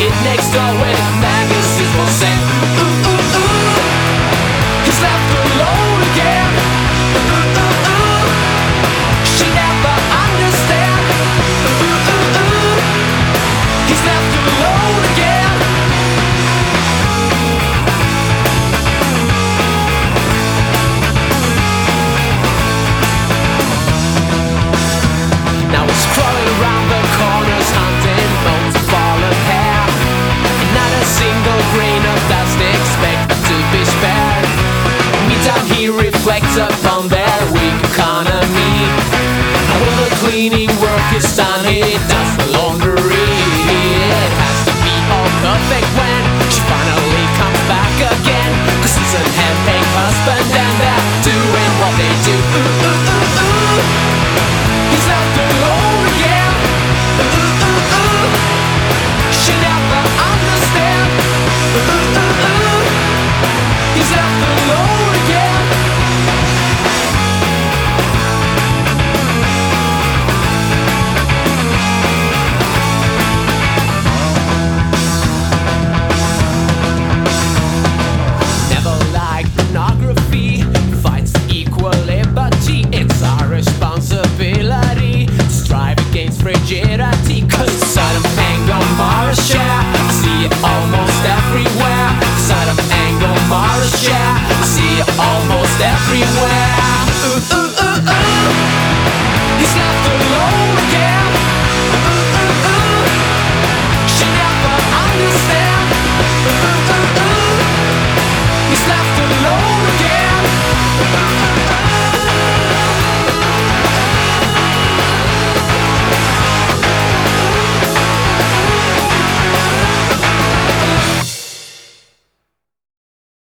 kid next door with magazines for sale. Ooh, ooh, ooh. He's left alone again. Ooh, ooh, ooh. She never understand. Ooh, ooh, ooh. He's left alone again. Now he's crawling around the corners, hunting bones of fallen hair. Not a single grain of dust expected to be spared. Meantime he reflects upon their weak economy. When the cleaning work is done, he does no longer read. It has to be all perfect when